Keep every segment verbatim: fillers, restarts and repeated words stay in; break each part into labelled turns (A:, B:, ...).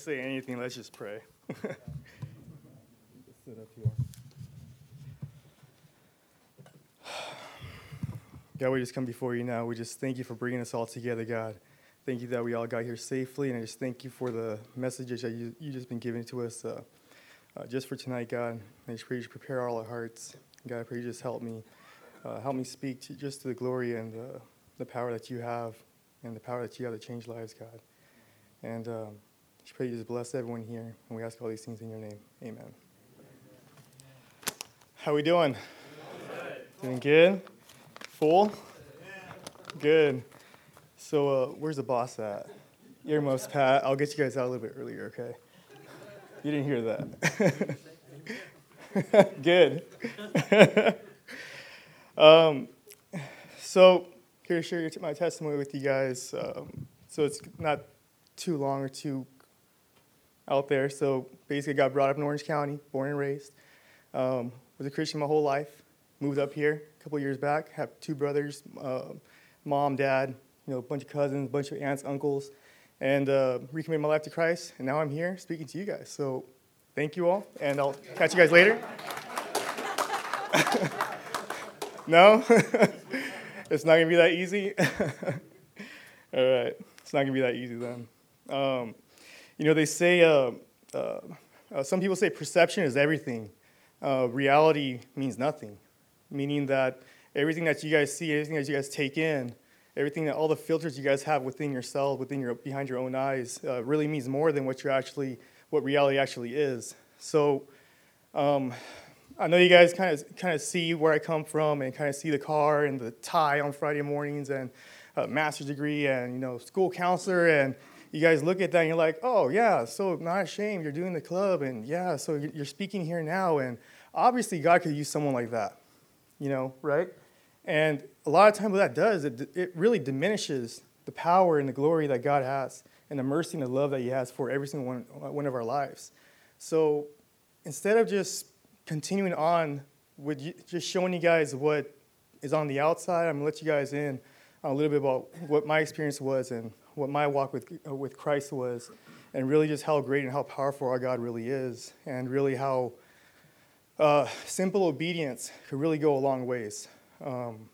A: say anything, let's just pray. Sit up here. God, we just come before you now. We just thank you for bringing us all together, God. Thank you that we all got here safely, and I just thank you for the messages that you you just been giving to us uh, uh, just for tonight, God. I just pray you just prepare all our hearts. God, I pray you just help me, uh, help me speak to just to the glory and the, the power that you have, and the power that you have to change lives, God. And um, just pray you just bless everyone here, and we ask all these things in your name. Amen. How we doing? Doing good? Full? Good. So uh, where's the boss at? Earmuffs, Pat. I'll get you guys out a little bit earlier, okay? You didn't hear that. Good. um, so here to share my testimony with you guys. Um, so it's not too long or too out there. So basically I got brought up in Orange County, born and raised. Um, was a Christian my whole life. Moved up here a couple years back. Have two brothers, uh, mom, dad, you know, a bunch of cousins, a bunch of aunts, uncles, and uh, recommitted my life to Christ. And now I'm here speaking to you guys. So thank you all, and I'll catch you guys later. No? It's not going to be that easy? All right. It's not going to be that easy then. Um, you know, they say, uh, uh, uh, some people say perception is everything. Uh, reality means nothing, meaning that everything that you guys see, everything that you guys take in, everything that all the filters you guys have within yourself, within your behind your own eyes, uh, really means more than what you're actually, what reality actually is. So, um, I know you guys kind of kind of see where I come from and kind of see the car and the tie on Friday mornings and a master's degree and you know school counselor, and you guys look at that and you're like, oh yeah, so not ashamed, you're doing the club, and yeah, so you're speaking here now, and obviously God could use someone like that, you know, right? And a lot of times what that does, it, it really diminishes the power and the glory that God has and the mercy and the love that he has for every single one, one of our lives. So instead of just continuing on with you, just showing you guys what is on the outside, I'm going to let you guys in on a little bit about what my experience was and what my walk with, uh, with Christ was, and really just how great and how powerful our God really is, and really how uh, simple obedience could really go a long ways. Um,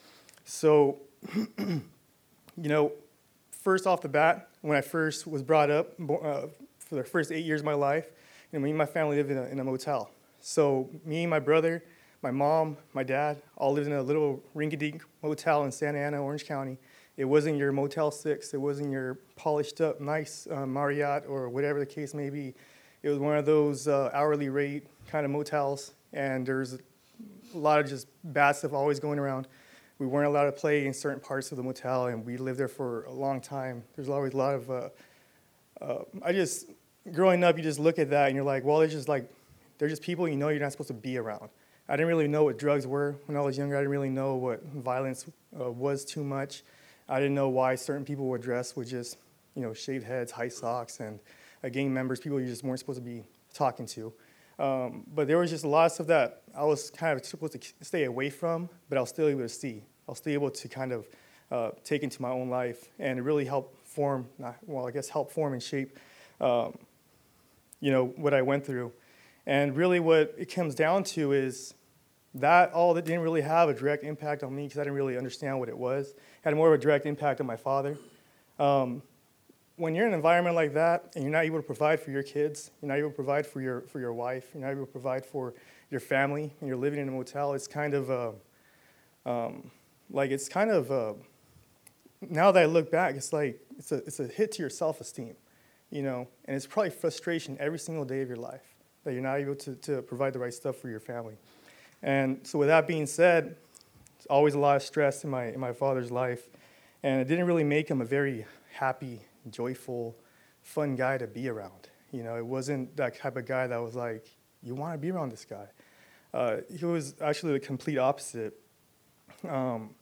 A: so, you know, first off the bat, when I first was brought up, uh, for the first eight years of my life, you know, me and my family lived in a, in a motel. So me, my brother, my mom, my dad, all lived in a little rinky-dink motel in Santa Ana, Orange County. It wasn't your Motel six. It wasn't your polished-up, nice uh, Marriott or whatever the case may be. It was one of those uh, hourly rate kind of motels, and there's a lot of just bad stuff always going around. We weren't allowed to play in certain parts of the motel, and we lived there for a long time. There's always a lot of, uh, uh, I just, growing up, you just look at that, and you're like, well, there's just like, they're just people you know you're not supposed to be around. I didn't really know what drugs were when I was younger. I didn't really know what violence uh, was too much. I didn't know why certain people were dressed with just, you know, shaved heads, high socks, and uh, gang members, people you just weren't supposed to be talking to. Um, but there was just a lot of stuff that I was kind of supposed to stay away from, but I was still able to see. I was still able to kind of uh, take into my own life, and it really helped form, not, well, I guess help form and shape, um, you know, what I went through. And really what it comes down to is that all that didn't really have a direct impact on me because I didn't really understand what it was. It had more of a direct impact on my father. Um, when you're in an environment like that and you're not able to provide for your kids, you're not able to provide for your for your wife, you're not able to provide for your family, and you're living in a motel, it's kind of uh, um, like it's kind of uh, now that I look back, it's like it's a it's a hit to your self-esteem, you know, and it's probably frustration every single day of your life that you're not able to, to provide the right stuff for your family. And so with that being said, there's always a lot of stress in my in my father's life, and it didn't really make him a very happy, joyful, fun guy to be around. You know, it wasn't that type of guy that was like, you want to be around this guy. Uh, he was actually the complete opposite. Um,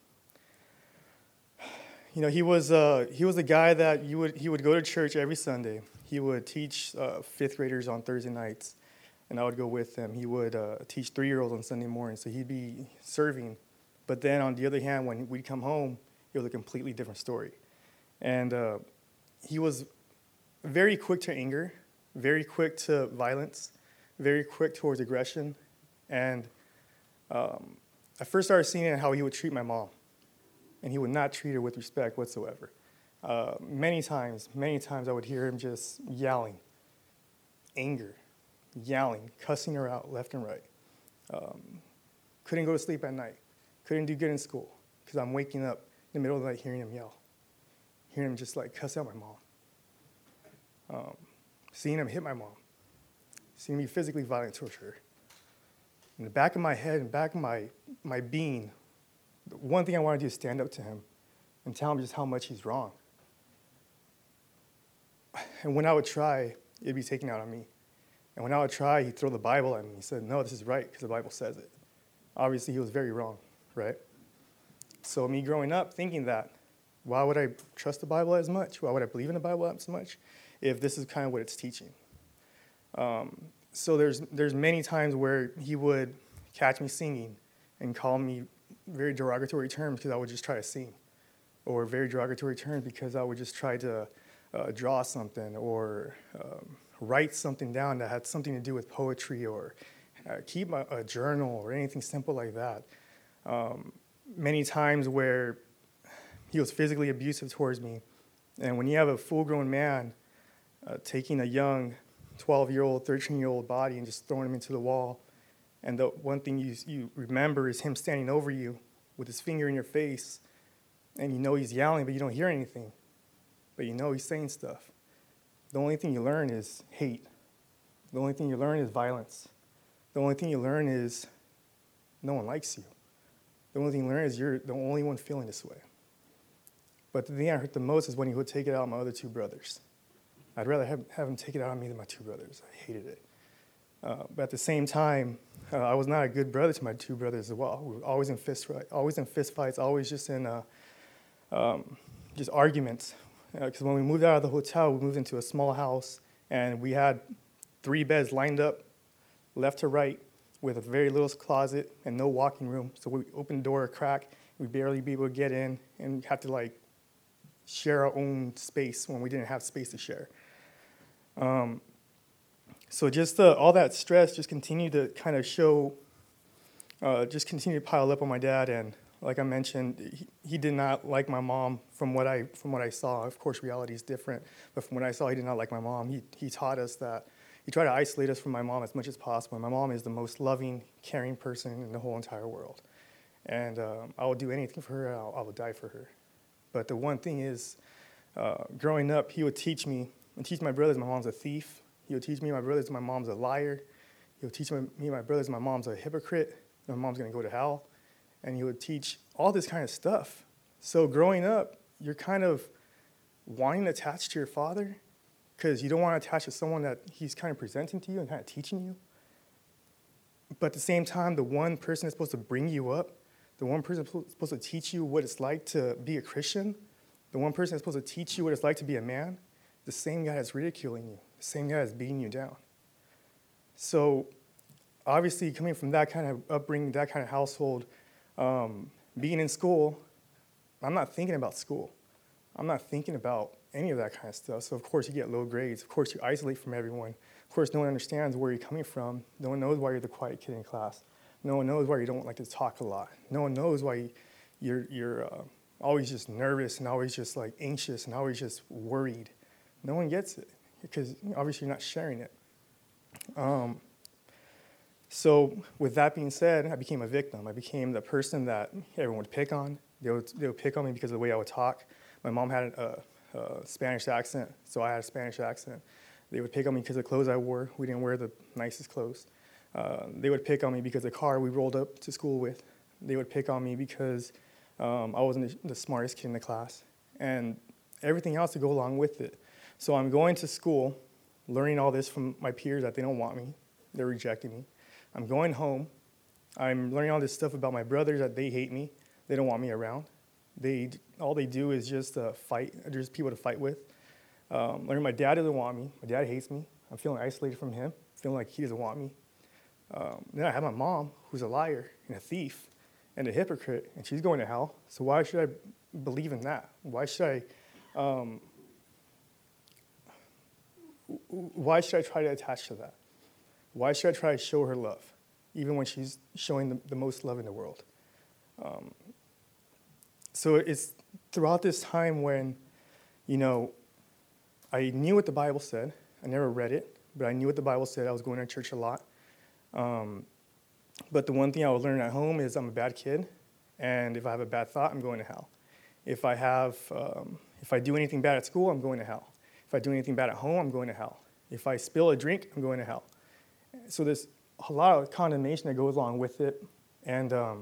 A: you know, he was uh, he was a guy that you would he would go to church every Sunday. He would teach uh, fifth graders on Thursday nights, and I would go with him. He would uh, teach three-year-olds on Sunday mornings, so he'd be serving. But then on the other hand, when we'd come home, it was a completely different story. And uh, he was very quick to anger, very quick to violence, very quick towards aggression. And um, I first started seeing how he would treat my mom, and he would not treat her with respect whatsoever. Uh, many times, many times I would hear him just yelling, anger, yelling, cussing her out left and right. Um, couldn't go to sleep at night. Couldn't do good in school because I'm waking up in the middle of the night hearing him yell, hearing him just like cuss out my mom. Um, seeing him hit my mom, seeing me physically violent towards her. In the back of my head, in the back of my, my being, the one thing I want to do is stand up to him and tell him just how much he's wrong. And when I would try, it'd be taken out on me. And when I would try, he'd throw the Bible at me. He said, no, this is right, because the Bible says it. Obviously, he was very wrong, right? So me growing up thinking that, why would I trust the Bible as much? Why would I believe in the Bible as much if this is kind of what it's teaching? Um, so there's there's many times where he would catch me singing and call me very derogatory terms because I would just try to sing, or very derogatory terms because I would just try to uh, draw something or um, write something down that had something to do with poetry, or uh, keep a, a journal or anything simple like that. Um, many times where he was physically abusive towards me. And when you have a full-grown man uh, taking a young twelve-year-old, thirteen-year-old body and just throwing him into the wall, and the one thing you, you remember is him standing over you with his finger in your face, and you know he's yelling, but you don't hear anything. But you know he's saying stuff. The only thing you learn is hate. The only thing you learn is violence. The only thing you learn is no one likes you. The only thing you learn is you're the only one feeling this way. But the thing I hurt the most is when he would take it out on my other two brothers. I'd rather have, have him take it out on me than my two brothers. I hated it. Uh, but at the same time, uh, I was not a good brother to my two brothers as well. We were always in fist, always in fist fights, always just in uh, um, just arguments. Because uh, when we moved out of the hotel, we moved into a small house, and we had three beds lined up, left to right, with a very little closet and no walking room. So we opened the door a crack, we'd barely be able to get in, and had to like share our own space when we didn't have space to share. Um, so just uh, all that stress just continued to kind of show, uh, just continued to pile up on my dad. And like I mentioned, he, he did not like my mom from what I from what I saw. Of course, reality is different, but from what I saw, he did not like my mom. He he taught us that. He tried to isolate us from my mom as much as possible. My mom is the most loving, caring person in the whole entire world. And um, I will do anything for her. I'll, I will die for her. But the one thing is, uh, growing up, he would teach me, and teach my brothers my mom's a thief. He would teach me and my brothers my mom's a liar. He would teach me, me and my brothers my mom's a hypocrite. My mom's going to go to hell. And he would teach all this kind of stuff. So growing up, you're kind of wanting to attach to your father, because you don't want to attach to someone that he's kind of presenting to you and kind of teaching you. But at the same time, the one person that's supposed to bring you up, the one person that's supposed to teach you what it's like to be a Christian, the one person that's supposed to teach you what it's like to be a man, the same guy that's ridiculing you, the same guy that's beating you down. So obviously, coming from that kind of upbringing, that kind of household, um, being in school, I'm not thinking about school. I'm not thinking about any of that kind of stuff. So of course you get low grades. Of course you isolate from everyone. Of course no one understands where you're coming from. No one knows why you're the quiet kid in class. No one knows why you don't like to talk a lot. No one knows why you're you're uh, always just nervous and always just like anxious and always just worried. No one gets it because obviously you're not sharing it. Um, so with that being said, I became a victim. I became the person that everyone would pick on. They would they would pick on me because of the way I would talk. My mom had a Uh, Spanish accent, so I had a Spanish accent. They would pick on me because of the clothes I wore. We didn't wear the nicest clothes. Uh, they would pick on me because of the car we rolled up to school with. They would pick on me because um, I wasn't the, the smartest kid in the class, and everything else to go along with it. So I'm going to school, learning all this from my peers that they don't want me. They're rejecting me. I'm going home. I'm learning all this stuff about my brothers that they hate me. They don't want me around. They all they do is just uh, fight. There's people to fight with. Um, learning my dad doesn't want me. My dad hates me. I'm feeling isolated from him. Feeling like he doesn't want me. Um, then I have my mom, who's a liar and a thief and a hypocrite, and she's going to hell. So why should I believe in that? Why should I? Um, why should I try to attach to that? Why should I try to show her love, even when she's showing the, the most love in the world? Um, so it's throughout this time when, you know, I knew what the Bible said. I never read it, but I knew what the Bible said. I was going to church a lot. Um, but the one thing I would learn at home is I'm a bad kid, and if I have a bad thought, I'm going to hell. If I have, um, if I do anything bad at school, I'm going to hell. If I do anything bad at home, I'm going to hell. If I spill a drink, I'm going to hell. So there's a lot of condemnation that goes along with it, and um,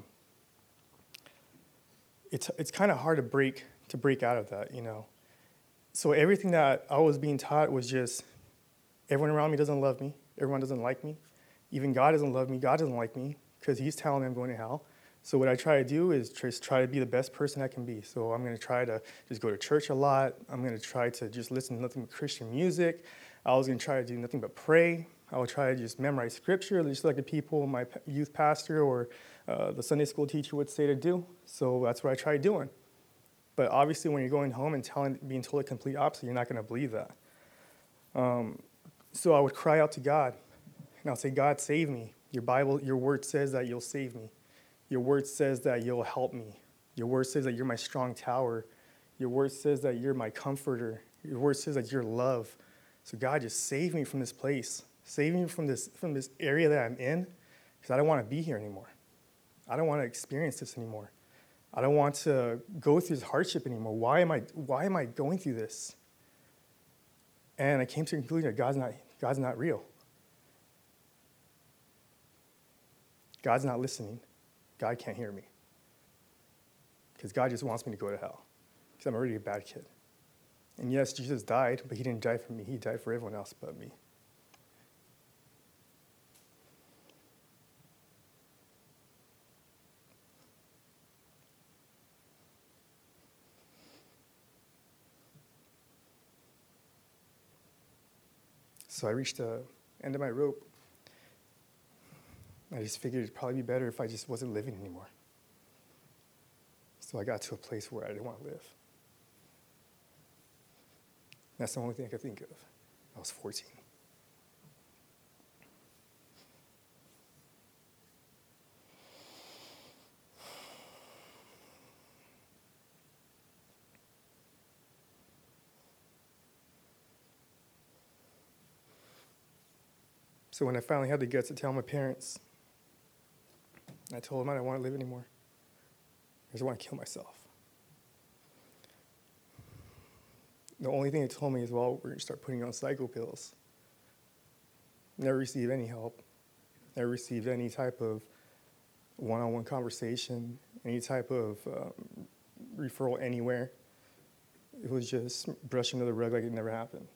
A: it's it's kind of hard to break to break out of that, you know. So everything that I was being taught was just, everyone around me doesn't love me, everyone doesn't like me, even God doesn't love me, God doesn't like me, because he's telling me I'm going to hell. So what I try to do is just try to be the best person I can be. So I'm going to try to just go to church a lot. I'm going to try to just listen to nothing but Christian music. I was going to try to do nothing but pray. I would try to just memorize scripture, just like the people my youth pastor or uh, the Sunday school teacher would say to do. So that's what I tried doing. But obviously, when you're going home and telling, being told the complete opposite, you're not going to believe that. Um, so I would cry out to God, and I'll say, God, save me. Your Bible, your word says that you'll save me. Your word says that you'll help me. Your word says that you're my strong tower. Your word says that you're my comforter. Your word says that you're love. So God, just save me from this place. Save me from this from this area that I'm in, because I don't want to be here anymore. I don't want to experience this anymore. I don't want to go through this hardship anymore. Why am I why am I going through this? And I came to the conclusion that God's not God's not real. God's not listening. God can't hear me. Because God just wants me to go to hell. Because I'm already a bad kid. And yes, Jesus died, but he didn't die for me. He died for everyone else but me. So I reached the end of my rope. I just figured it'd probably be better if I just wasn't living anymore. So I got to a place where I didn't want to live. That's the only thing I could think of. I was fourteen. So when I finally had the guts to tell my parents, I told them I don't want to live anymore. I just want to kill myself. The only thing they told me is, well, we're going to start putting you on psycho pills. Never received any help. Never received any type of one-on-one conversation, any type of um, referral anywhere. It was just brushed under the rug like it never happened.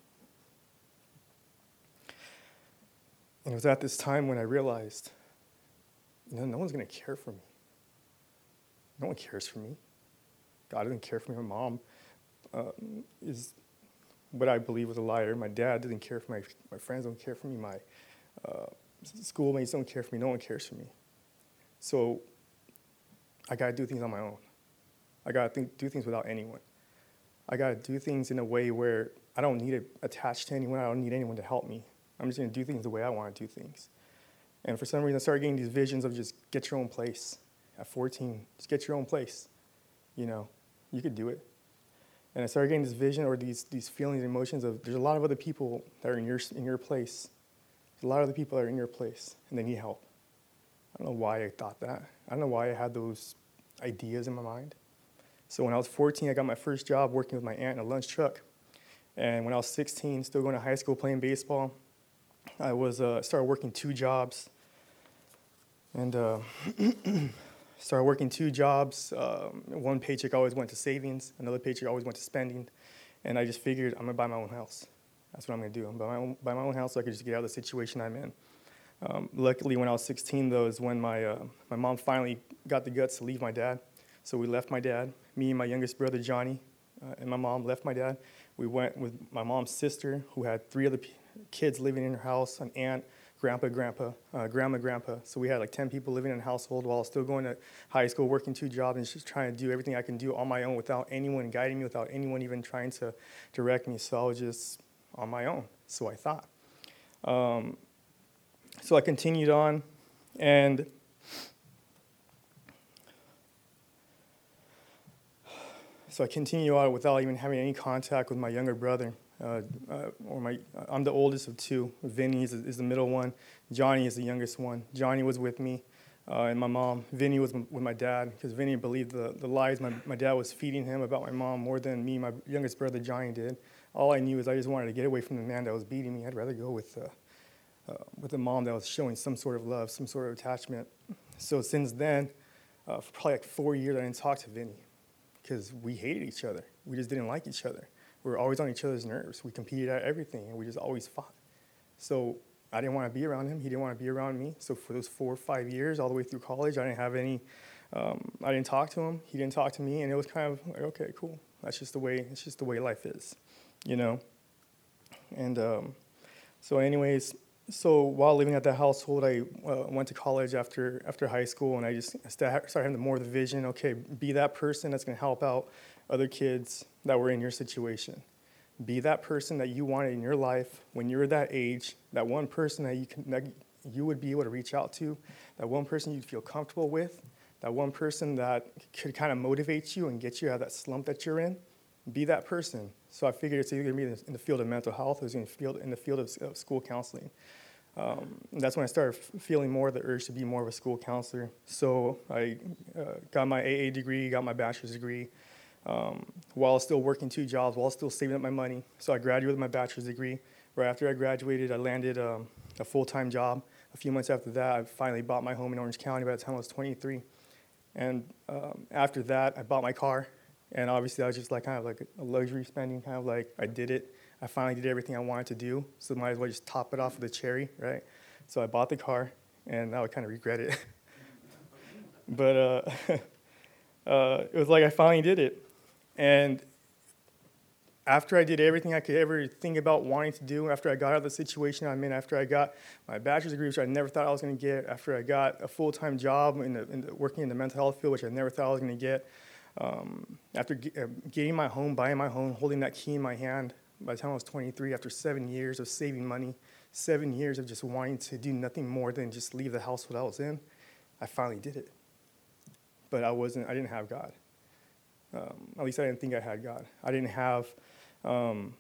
A: And it was at this time when I realized, you know, no one's going to care for me. No one cares for me. God doesn't care for me. My mom um, is what I believe was a liar. My dad doesn't care for me. My friends don't care for me. My uh, schoolmates don't care for me. No one cares for me. So I got to do things on my own. I got to do things without anyone. I got to do things in a way where I don't need to attach to anyone. I don't need anyone to help me. I'm just going to do things the way I want to do things. And for some reason, I started getting these visions of just get your own place. At fourteen, just get your own place. You know, you could do it. And I started getting this vision or these these feelings and emotions of there's a lot of other people that are in your in your place. There's a lot of other people that are in your place, and they need help. I don't know why I thought that. I don't know why I had those ideas in my mind. So when I was fourteen, I got my first job working with my aunt in a lunch truck. And when I was sixteen, still going to high school playing baseball, I was uh, started working two jobs. And uh, started working two jobs. Um, one paycheck always went to savings. Another paycheck always went to spending. And I just figured I'm going to buy my own house. That's what I'm going to do. I'm going to buy my own, buy my own house so I could just get out of the situation I'm in. Um, luckily, when I was sixteen, though, is when my, uh, my mom finally got the guts to leave my dad. So we left my dad. Me and my youngest brother, Johnny, uh, and my mom left my dad. We went with my mom's sister, who had three other p- kids living in her house, an aunt, grandpa, grandpa, uh, grandma, grandpa. So we had like ten people living in a household while still going to high school, working two jobs, and just trying to do everything I can do on my own without anyone guiding me, without anyone even trying to direct me. So I was just on my own. So I thought. Um, so I continued on, and so I continued on without even having any contact with my younger brother. Uh, uh, or my, I'm the oldest of two. Vinny is, is the middle one. Johnny is the youngest one. Johnny was with me uh, and my mom. Vinny was m- with my dad because Vinny believed the, the lies my, my dad was feeding him about my mom more than me, my youngest brother Johnny did. All I knew is I just wanted to get away from the man that was beating me. I'd rather go with uh, uh, with a mom that was showing some sort of love, some sort of attachment. So since then, uh, for probably like four years, I didn't talk to Vinny because we hated each other. We just didn't like each other. We were always on each other's nerves. We competed at everything, and we just always fought. So I didn't want to be around him. He didn't want to be around me. So for those four or five years, all the way through college, I didn't have any, um, I didn't talk to him. He didn't talk to me, and it was kind of like, okay, cool. That's just the way, it's just the way life is, you know? And um, so anyways, so while living at that household, I uh, went to college after after high school, and I just started having more of the vision, okay, be that person that's going to help out other kids that were in your situation. Be that person that you wanted in your life when you were that age, that one person that you can, that you would be able to reach out to, that one person you'd feel comfortable with, that one person that could kind of motivate you and get you out of that slump that you're in. Be that person. So I figured it's either going to be in the field of mental health or it's in the field, in the field of, of school counseling. Um, that's when I started f- feeling more the urge to be more of a school counselor. So I uh, got my A A degree, got my bachelor's degree, um, while still working two jobs, while still saving up my money. So I graduated with my bachelor's degree. Right after I graduated, I landed um, a full-time job. A few months after that, I finally bought my home in Orange County by the time I was twenty-three. And um, after that, I bought my car. And obviously, I was just like kind of like a luxury spending, kind of like I did it. I finally did everything I wanted to do, so might as well just top it off with a cherry, right? So I bought the car, and now I kind of regret it. but uh, uh, it was like I finally did it. And after I did everything I could ever think about wanting to do, after I got out of the situation I'm in, after I got my bachelor's degree, which I never thought I was going to get, after I got a full-time job in the, in the, working in the mental health field, which I never thought I was going to get, um, after ge- uh, getting my home, buying my home, holding that key in my hand, by the time I was twenty-three, after seven years of saving money, seven years of just wanting to do nothing more than just leave the house that I was in, I finally did it. But I wasn't, I didn't have God. Um, at least I didn't think I had God. I didn't have, um,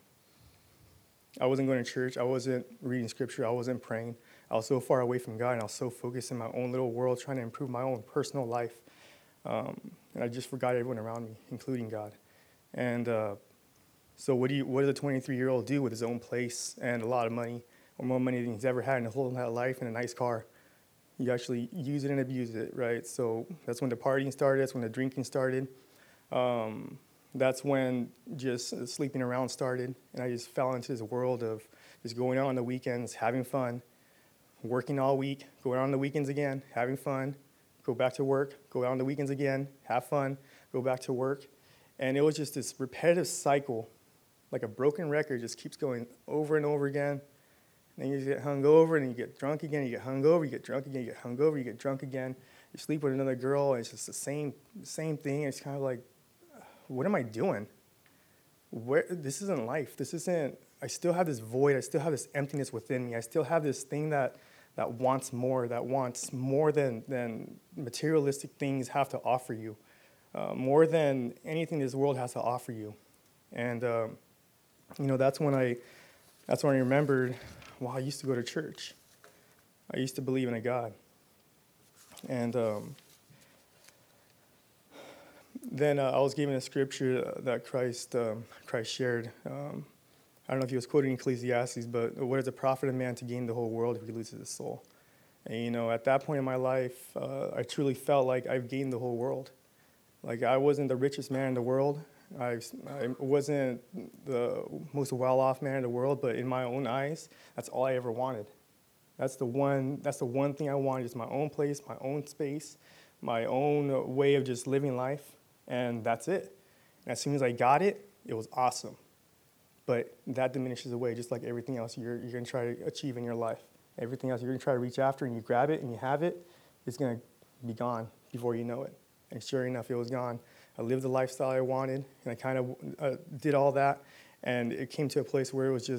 A: I wasn't going to church. I wasn't reading scripture. I wasn't praying. I was so far away from God, and I was so focused in my own little world trying to improve my own personal life. Um, and I just forgot everyone around me, including God. And uh, so what do you, what does a twenty-three-year-old do with his own place and a lot of money, or more money than he's ever had in his whole entire life and a nice car? You actually use it and abuse it, right? So that's when the partying started. That's when the drinking started. Um, that's when just sleeping around started, and I just fell into this world of just going out on the weekends, having fun, working all week, going out on the weekends again, having fun, go back to work, go out on the weekends again, have fun, go back to work. And it was just this repetitive cycle, like a broken record, just keeps going over and over again. And then you get hungover, and then you get drunk again, you get hungover, you get drunk again, you get hungover, you get drunk again. You sleep with another girl, and it's just the same same thing. It's kind of like, what am I doing? Where, this isn't life. This isn't, I still have this void. I still have this emptiness within me. I still have this thing that, that wants more, that wants more than, than materialistic things have to offer you, uh, more than anything this world has to offer you. And, um, you know, that's when I, that's when I remembered, wow, I used to go to church. I used to believe in a God. And, um, Then uh, I was given a scripture that Christ um, Christ shared. Um, I don't know if he was quoting Ecclesiastes, but what is the profit of man to gain the whole world if he loses his soul? And, you know, at that point in my life, uh, I truly felt like I've gained the whole world. Like I wasn't the richest man in the world. I, I wasn't the most well-off man in the world, but in my own eyes, that's all I ever wanted. That's the one, that's the one thing I wanted, is my own place, my own space, my own way of just living life. And that's it. And as soon as I got it, it was awesome. But that diminishes away, just like everything else you're, you're going to try to achieve in your life. Everything else you're going to try to reach after, and you grab it and you have it, it's going to be gone before you know it. And sure enough, it was gone. I lived the lifestyle I wanted, and I kind of uh, did all that. And it came to a place where it was just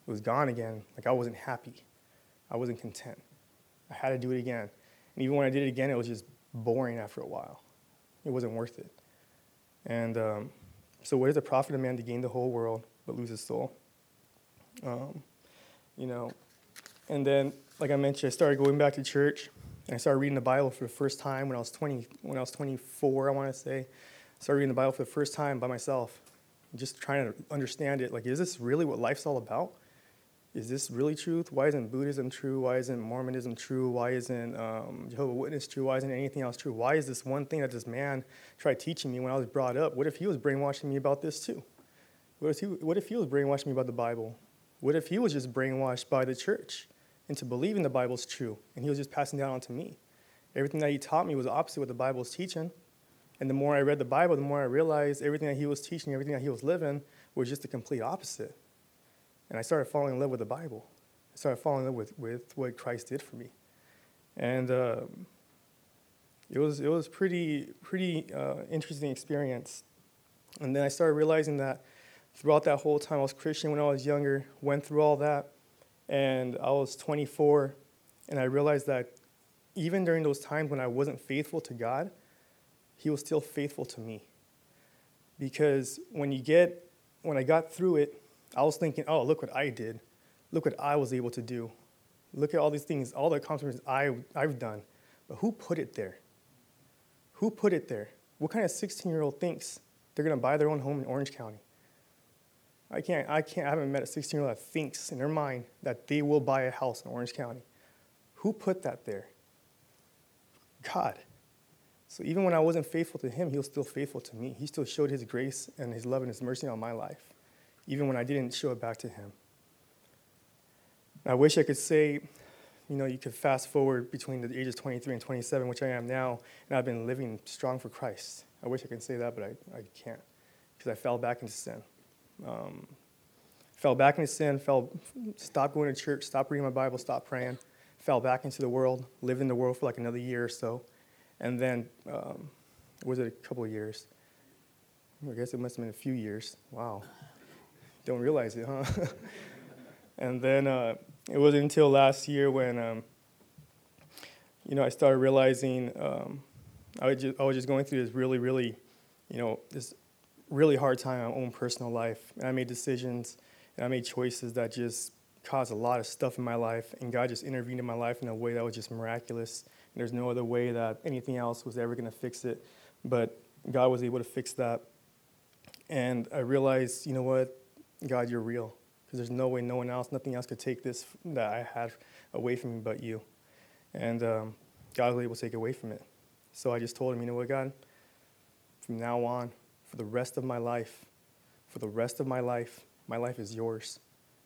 A: it was gone again. Like I wasn't happy. I wasn't content. I had to do it again. And even when I did it again, it was just boring after a while. It wasn't worth it. And um, so what is the profit of man to gain the whole world but lose his soul? Um, you know, and then, like I mentioned, I started going back to church, and I started reading the Bible for the first time when I was twenty, when I was twenty-four, I want to say. I started reading the Bible for the first time by myself, just trying to understand it. Like, is this really what life's all about? Is this really truth? Why isn't Buddhism true? Why isn't Mormonism true? Why isn't um, Jehovah's Witness true? Why isn't anything else true? Why is this one thing that this man tried teaching me when I was brought up? What if he was brainwashing me about this too? What if he, what if he was brainwashing me about the Bible? What if he was just brainwashed by the church into believing the Bible's true, and he was just passing that on to me? Everything that he taught me was opposite what the Bible was teaching. And the more I read the Bible, the more I realized everything that he was teaching, everything that he was living was just the complete opposite. And I started falling in love with the Bible. I started falling in love with, with what Christ did for me. And uh, it was it was pretty pretty uh, interesting experience. And then I started realizing that throughout that whole time, I was Christian when I was younger, went through all that, and I was twenty-four, and I realized that even during those times when I wasn't faithful to God, he was still faithful to me. Because when you get, when I got through it, I was thinking, oh, look what I did. Look what I was able to do. Look at all these things, all the accomplishments I, I've done. But who put it there? Who put it there? What kind of sixteen-year-old thinks they're going to buy their own home in Orange County? I can't, I can't, I haven't met a sixteen-year-old that thinks in their mind that they will buy a house in Orange County. Who put that there? God. So even when I wasn't faithful to him, he was still faithful to me. He still showed his grace and his love and his mercy on my life, even when I didn't show it back to him. I wish I could say, you know, you could fast forward between the ages twenty-three and twenty-seven, which I am now, and I've been living strong for Christ. I wish I could say that, but I, I can't, because I fell back into sin. Um, fell back into sin, fell, stopped going to church, stopped reading my Bible, stopped praying, fell back into the world, lived in the world for like another year or so, and then, um, was it a couple of years? I guess it must have been a few years. Wow. Don't realize it, huh? And then uh, it wasn't until last year when, um, you know, I started realizing um, I, was just, I was just going through this really, really, you know, this really hard time in my own personal life. And I made decisions and I made choices that just caused a lot of stuff in my life. And God just intervened in my life in a way that was just miraculous. And there's no other way that anything else was ever going to fix it. But God was able to fix that. And I realized, you know what? God, you're real. Because there's no way no one else, nothing else could take this that I had away from me but you. And um, God was able to take it away from it. So I just told him, you know what, God? From now on, for the rest of my life, for the rest of my life, my life is yours.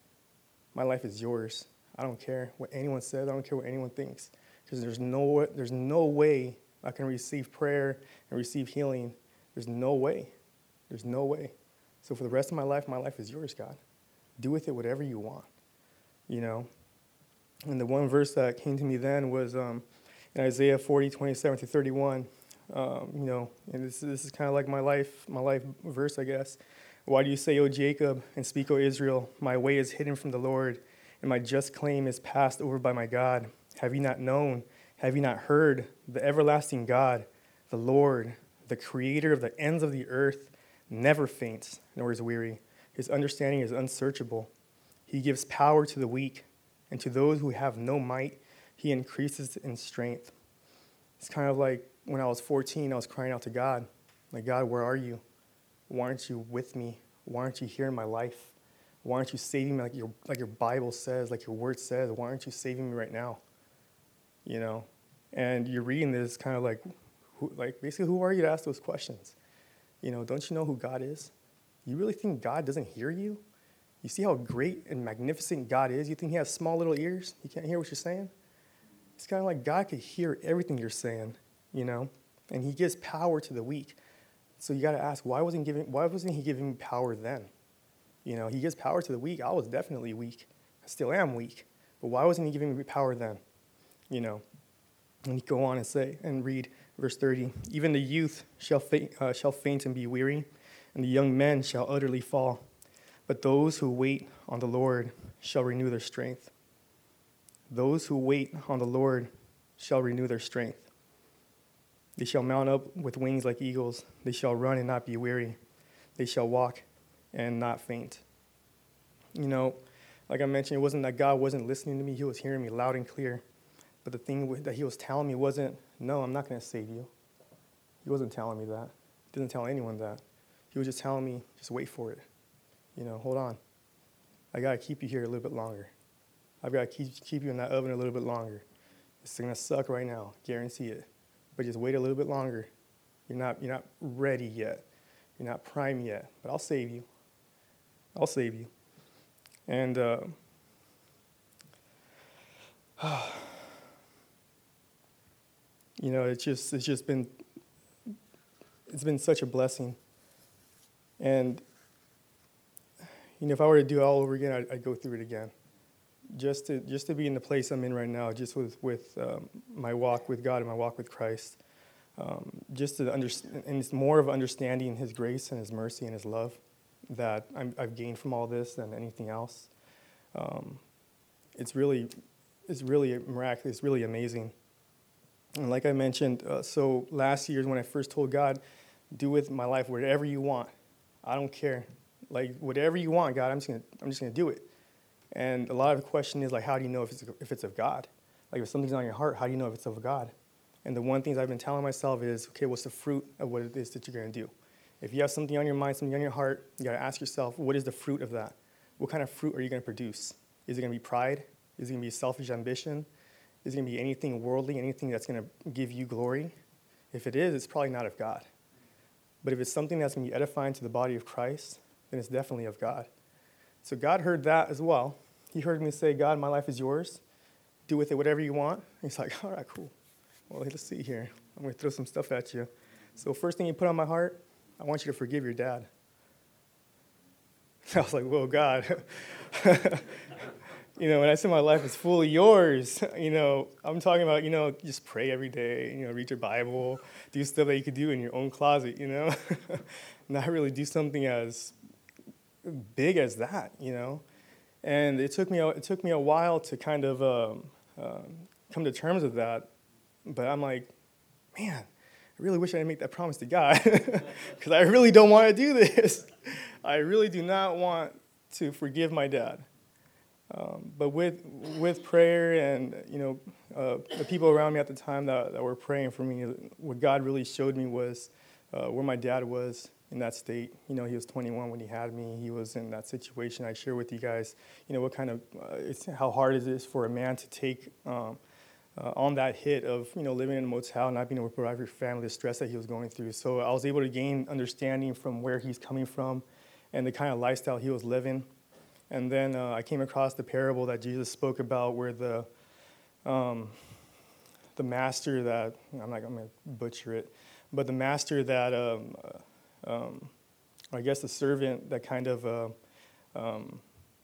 A: My life is yours. I don't care what anyone says. I don't care what anyone thinks. Because there's no, there's no way I can receive prayer and receive healing. There's no way. There's no way. So for the rest of my life, my life is yours, God. Do with it whatever you want, you know. And the one verse that came to me then was um, in Isaiah forty, twenty-seven to thirty-one. Um, you know, and this, this is kind of like my life, my life verse, I guess. Why do you say, O Jacob, and speak, O Israel, my way is hidden from the Lord, and my just claim is passed over by my God? Have you not known? Have you not heard? The everlasting God, the Lord, the creator of the ends of the earth, never faints, nor is weary. His understanding is unsearchable. He gives power to the weak, and to those who have no might, he increases in strength. It's kind of like when I was fourteen, I was crying out to God, like, God, where are you? Why aren't you with me? Why aren't you here in my life? Why aren't you saving me like your, like your Bible says, like your word says? Why aren't you saving me right now? You know, and you're reading this kind of like, who, like basically, who are you to ask those questions? You know, don't you know who God is? You really think God doesn't hear you? You see how great and magnificent God is? You think he has small little ears? He can't hear what you're saying? It's kind of like God could hear everything you're saying, you know? And he gives power to the weak. So you got to ask, why wasn't giving, why wasn't he giving me power then? You know, he gives power to the weak. I was definitely weak. I still am weak. But why wasn't he giving me power then? You know? And he go on and say, and read verse thirty, even the youth shall faint, uh, shall faint and be weary, and the young men shall utterly fall. But those who wait on the Lord shall renew their strength. Those who wait on the Lord shall renew their strength. They shall mount up with wings like eagles. They shall run and not be weary. They shall walk and not faint. You know, like I mentioned, it wasn't that God wasn't listening to me. He was hearing me loud and clear. But the thing that he was telling me wasn't, no, I'm not going to save you. He wasn't telling me that. He didn't tell anyone that. He was just telling me, just wait for it. You know, hold on. I got to keep you here a little bit longer. I've got to keep, keep you in that oven a little bit longer. It's going to suck right now, guarantee it. But just wait a little bit longer. You're not, you're not ready yet. You're not prime yet. But I'll save you. I'll save you. And uh, you know, it's just it's just been it's been such a blessing. And you know, if I were to do it all over again, I'd, I'd go through it again. Just to just to be in the place I'm in right now, just with with um, my walk with God and my walk with Christ, um, just to understand, and it's more of understanding His grace and His mercy and His love that I'm, I've gained from all this than anything else. Um, it's really, it's really miraculous. It's really amazing. And like I mentioned, uh, so last year when I first told God, "Do with my life whatever you want. I don't care. Like whatever you want, God. I'm just gonna, I'm just gonna do it." And a lot of the question is like, how do you know if it's if it's of God? Like if something's on your heart, how do you know if it's of God? And the one thing I've been telling myself is, okay, what's the fruit of what it is that you're gonna do? If you have something on your mind, something on your heart, you gotta ask yourself, what is the fruit of that? What kind of fruit are you gonna produce? Is it gonna be pride? Is it gonna be selfish ambition? Is it gonna be anything worldly, anything that's gonna give you glory? If it is, it's probably not of God. But if it's something that's gonna be edifying to the body of Christ, then it's definitely of God. So God heard that as well. He heard me say, God, my life is yours. Do with it whatever you want. And he's like, all right, cool. Well, let's see here. I'm going to throw some stuff at you. So first thing he put on my heart, I want you to forgive your dad. I was like, whoa, God. You know, when I say my life is fully yours, you know, I'm talking about, you know, just pray every day, you know, read your Bible, do stuff that you could do in your own closet, you know. Not really do something as big as that, you know. And it took me a, it took me a while to kind of um, um, come to terms with that. But I'm like, man, I really wish I didn't make that promise to God because I really don't want to do this. I really do not want to forgive my dad. Um, but with with prayer and, you know, uh, the people around me at the time that, that were praying for me, what God really showed me was uh, where my dad was in that state. You know, he was twenty-one when he had me. He was in that situation. I share with you guys, you know, what kind of, uh, it's how hard it is for a man to take um, uh, on that hit of, you know, living in a motel, not being able to provide for your family, the stress that he was going through. So I was able to gain understanding from where he's coming from and the kind of lifestyle he was living. And then uh, I came across the parable that Jesus spoke about where the um, the master that, I'm not going to butcher it, but the master that, um, uh, um, I guess the servant that kind of, uh, um,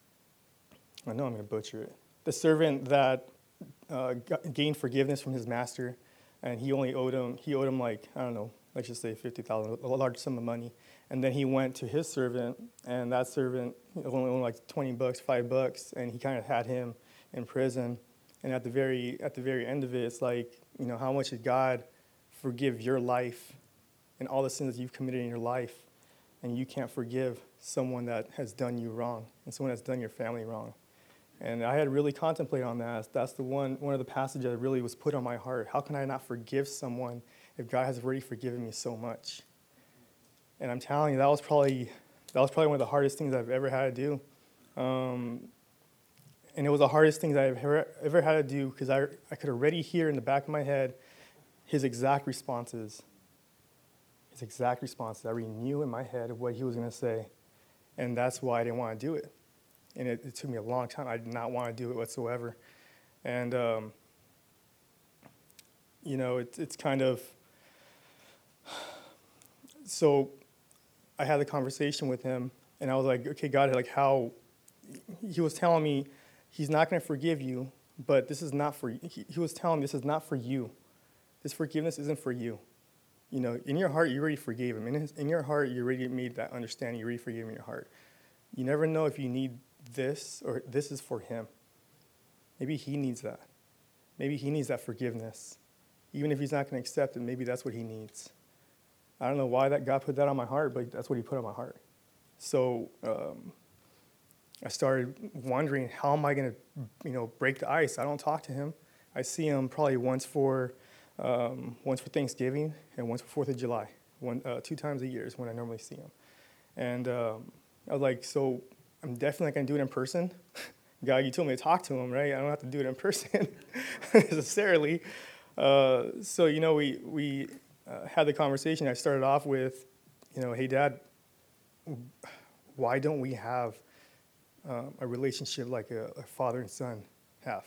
A: I know I'm going to butcher it, the servant that uh, got, gained forgiveness from his master, and he only owed him, he owed him like, I don't know, let's just say fifty thousand dollars, a large sum of money. And then he went to his servant, and that servant only owed like twenty bucks, five bucks, and he kind of had him in prison. And at the very at the very end of it, it's like, you know, how much did God forgive your life and all the sins that you've committed in your life, and you can't forgive someone that has done you wrong and someone that's done your family wrong? And I had really contemplated on that. That's the one one of the passages that really was put on my heart. How can I not forgive someone if God has already forgiven me so much? And I'm telling you, that was probably that was probably one of the hardest things I've ever had to do. Um, and it was the hardest things I've ever, ever had to do because I, I could already hear in the back of my head his exact responses. His exact responses. I already knew in my head what he was going to say. And that's why I didn't want to do it. And it, it took me a long time. I did not want to do it whatsoever. And, um, you know, it, it's kind of... So I had the conversation with him, and I was like, okay, God, like how... He was telling me he's not going to forgive you, but this is not for you. He, he was telling me this is not for you. This forgiveness isn't for you. You know, in your heart, you already forgave him. In, his, in your heart, you already made that understanding. You already forgave him in your heart. You never know if you need this, or this is for him. Maybe he needs that. Maybe he needs that forgiveness. Even if he's not going to accept it, maybe that's what he needs. I don't know why that God put that on my heart, but that's what he put on my heart. So um, I started wondering, how am I going to, you know, break the ice? I don't talk to him. I see him probably once for um, once for Thanksgiving and once for Fourth of July. One, uh, two times a year is when I normally see him. And um, I was like, so I'm definitely not going to do it in person. God, you told me to talk to him, right? I don't have to do it in person necessarily. Uh, so, you know, we, we uh, had the conversation. I started off with, you know, hey, Dad, why don't we have um, a relationship like a, a father and son have?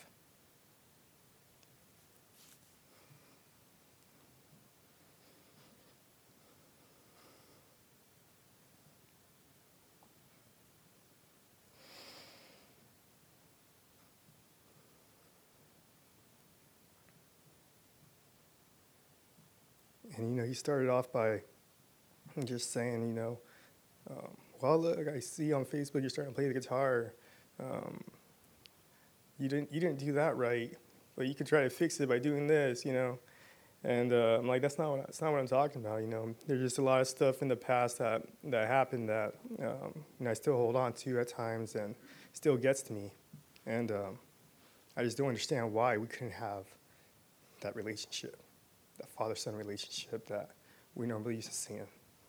A: And, you know, he started off by just saying, you know, um, well, look, I see on Facebook you're starting to play the guitar. Um, you didn't you didn't do that right, but you could try to fix it by doing this, you know. And uh, I'm like, that's not what that's not what I'm talking about, you know. There's just a lot of stuff in the past that that happened that um, you know, I still hold on to at times and still gets to me. And um, I just don't understand why we couldn't have that relationship, that father-son relationship that we normally used to seeing.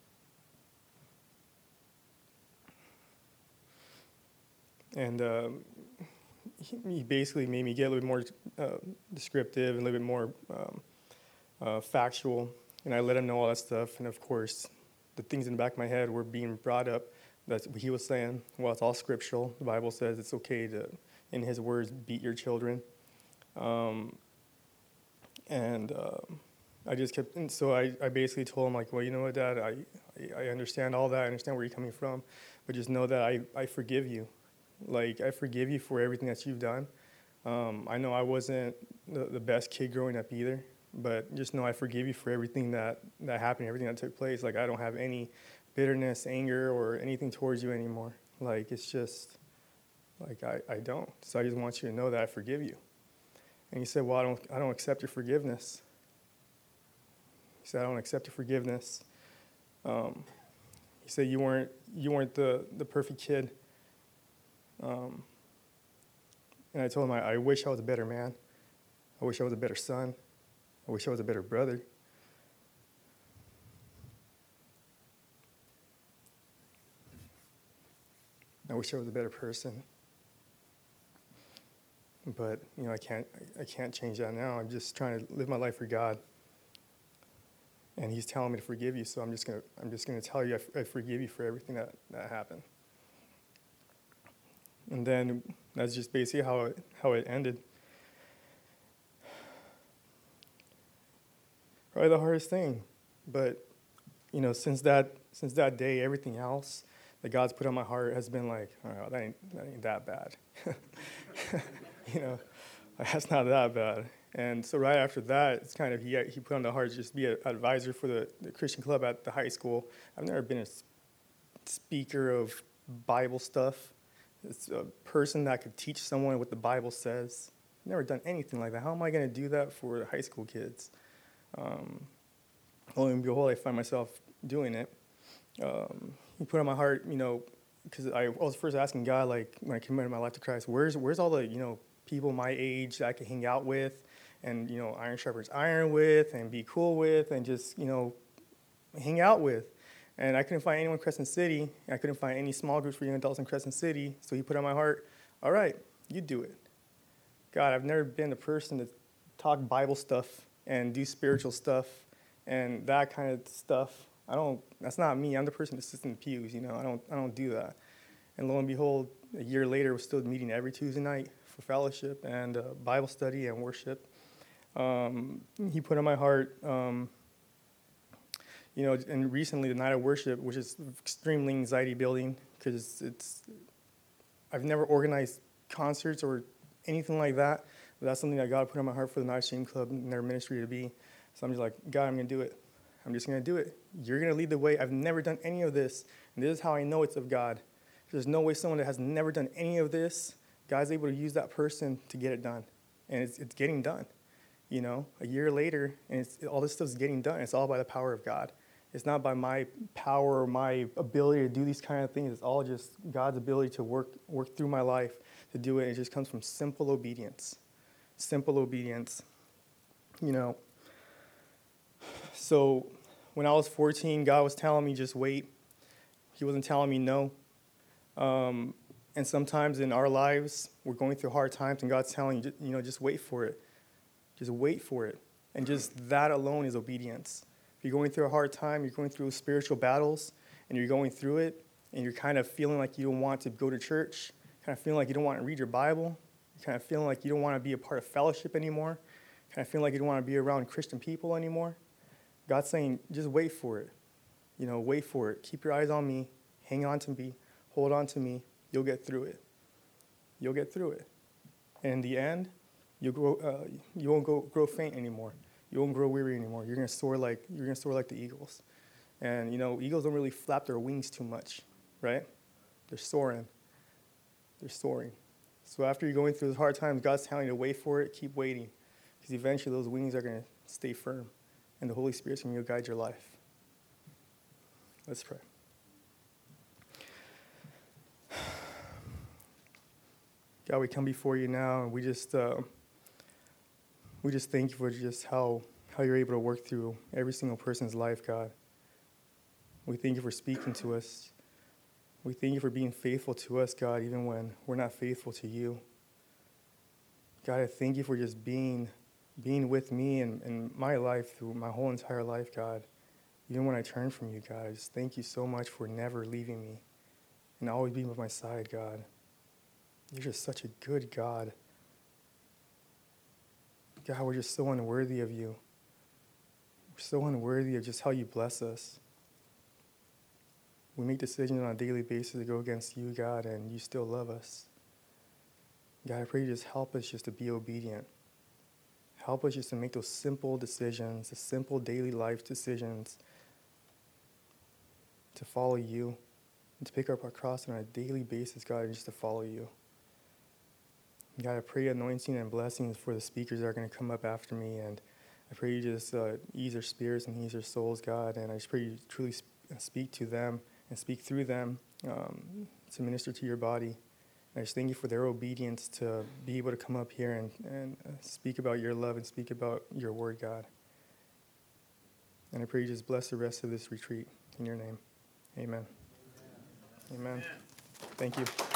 A: And um, he, he basically made me get a little bit more uh, descriptive and a little bit more um, uh, factual. And I let him know all that stuff. And of course, the things in the back of my head were being brought up. That's what he was saying. Well, it's all scriptural. The Bible says it's okay to, in his words, beat your children. Um, and uh, I just kept, and so I, I basically told him, like, well, you know what, Dad, I, I, I understand all that. I understand where you're coming from. But just know that I, I forgive you. Like, I forgive you for everything that you've done. Um, I know I wasn't the, the best kid growing up either, but just know I forgive you for everything that, that happened, everything that took place. Like, I don't have any bitterness, anger, or anything towards you anymore. Like, it's just, like, I, I don't. So I just want you to know that I forgive you. And he said, well, I don't, I don't accept your forgiveness. He said, I don't accept your forgiveness. Um, he said, you weren't, you weren't the, the perfect kid. Um, and I told him, I, I wish I was a better man. I wish I was a better son. I wish I was a better brother. I wish I was a better person. But, you know, I can't, I can't change that now. I'm just trying to live my life for God. And he's telling me to forgive you, so I'm just gonna, I'm just gonna tell you I, f- I forgive you for everything that, that happened. And then that's just basically how it, how it ended. Probably the hardest thing, but you know, since that since that day, everything else that God's put on my heart has been like, oh, that ain't that ain't that bad. You know, that's not that bad. And so right after that, it's kind of he he put on the heart to just be an advisor for the, the Christian club at the high school. I've never been a speaker of Bible stuff. It's a person that could teach someone what the Bible says. I've never done anything like that. How am I going to do that for high school kids? Um, lo and behold, I find myself doing it. Um, he put on my heart, you know, because I was first asking God, like, when I committed my life to Christ, where's where's all the, you know, people my age that I can hang out with and, you know, iron sharpens iron with and be cool with and just, you know, hang out with. And I couldn't find anyone in Crescent City. I couldn't find any small groups for young adults in Crescent City. So he put on my heart, all right, you do it. God, I've never been the person to talk Bible stuff and do spiritual stuff and that kind of stuff. I don't, that's not me. I'm the person that sits in the pews, you know. I don't, I don't do that. And lo and behold, a year later, we're still meeting every Tuesday night for fellowship and uh, Bible study and worship. Um, he put on my heart, um, you know, and recently the night of worship, which is extremely anxiety building because it's, I've never organized concerts or anything like that. But that's something that God put on my heart for the Night Stream Club and their ministry to be. So I'm just like, God, I'm going to do it. I'm just going to do it. You're going to lead the way. I've never done any of this. And this is how I know it's of God. There's no way someone that has never done any of this, God's able to use that person to get it done. And it's, it's getting done. You know, a year later, and it's, all this stuff's getting done. It's all by the power of God. It's not by my power or my ability to do these kind of things. It's all just God's ability to work work through my life to do it. It just comes from simple obedience. Simple obedience. You know, so when I was fourteen, God was telling me just wait. He wasn't telling me no. Um, and sometimes in our lives, we're going through hard times, and God's telling you, you know, just wait for it. Just wait for it. And just that alone is obedience. If you're going through a hard time, you're going through spiritual battles, and you're going through it, and you're kind of feeling like you don't want to go to church, kind of feeling like you don't want to read your Bible, you're kind of feeling like you don't want to be a part of fellowship anymore, kind of feeling like you don't want to be around Christian people anymore, God's saying, just wait for it. You know, wait for it. Keep your eyes on me. Hang on to me. Hold on to me. You'll get through it. You'll get through it. And in the end, You'll grow. Uh, you won't go, grow faint anymore. You won't grow weary anymore. You're gonna soar like you're gonna soar like the eagles. And you know, eagles don't really flap their wings too much, right? They're soaring. They're soaring. So after you're going through those hard times, God's telling you to wait for it. Keep waiting, because eventually those wings are gonna stay firm, and the Holy Spirit's gonna guide your life. Let's pray. God, we come before you now, and we just. Uh, We just thank you for just how, how you're able to work through every single person's life, God. We thank you for speaking to us. We thank you for being faithful to us, God, even when we're not faithful to you. God, I thank you for just being being with me and in, in my life through my whole entire life, God. Even when I turn from you, God, I just thank you so much for never leaving me and always being by my side, God. You're just such a good God. God, we're just so unworthy of you. We're so unworthy of just how you bless us. We make decisions on a daily basis to go against you, God, and you still love us. God, I pray you just help us just to be obedient. Help us just to make those simple decisions, the simple daily life decisions to follow you and to pick up our cross on a daily basis, God, and just to follow you. God, I pray anointing and blessings for the speakers that are going to come up after me, and I pray you just uh, ease their spirits and ease their souls, God, and I just pray you truly speak to them and speak through them um, to minister to your body. And I just thank you for their obedience to be able to come up here and, and uh, speak about your love and speak about your word, God. And I pray you just bless the rest of this retreat in your name. Amen. Amen. Amen. Thank you.